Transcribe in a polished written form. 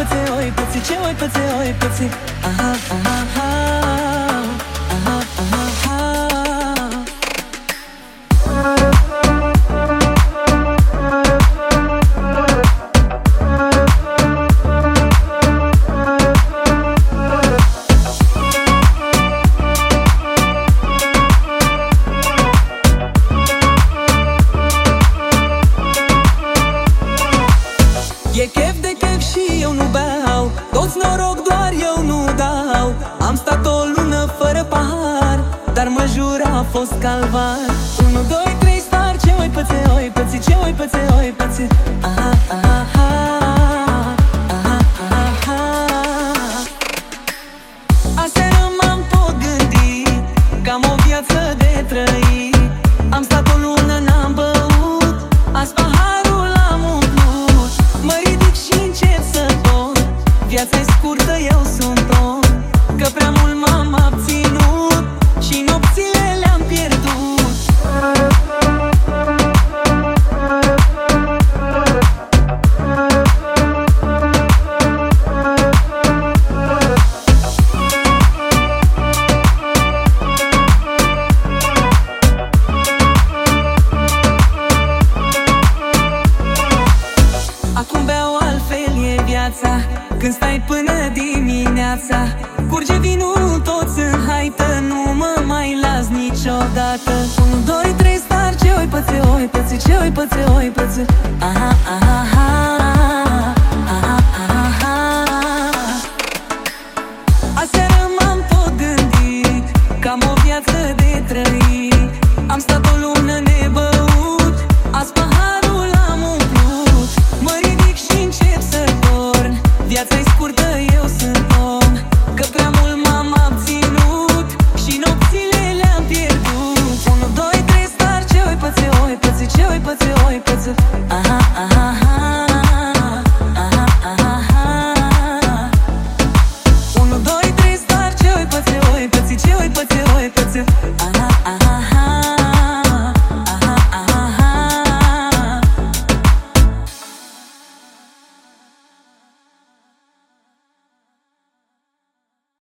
pățe, oi pățe, ce oi pățe, oi pățe. Aha, aha, aha, aha, aha, aha. E chef de chef și eu nu beau, toți noroc, doar eu nu dau. Am stat o lună fără pahar, dar mă jur a fost calvar. 1, 2, 3, star, ce oi pățe, oi pățe, ce oi pățe, oi pățe. Aha, aha, aha, aha, aha, aha. Aseară m-am tot gândit că am o viață de trăit. Am stat o lună, n-am băut, azi paharul l-am umplut. Mă ridic și încep să dorm, viața-i scurtă, eu sunt om. Că prea mult m-am abținut și nopțile le-am pierdut. Acum beau, altfel e viața, când stai până dimineața. Curge vinul, toți în haită, nu mă mai las niciodată. 1, 2, 3, star, ce oi pățe, oi pățe, ce oi pățe, oi pățe. Aha, aha, aha, aha, aha, aha. Aseară m-am tot gândit că am o viață de trăit. Am stat o lună nebăut, azi paharul l-am umplut. Mă ridic și încep să dorm, viața-i scurtă, eu sunt om. Că prea mult m-am abținut și nopțile le-am pierdut. 1, 2, 3, star, ce oi pățe, oi pățe, ce oi pățe, oi pățe. Aha, aha, aha.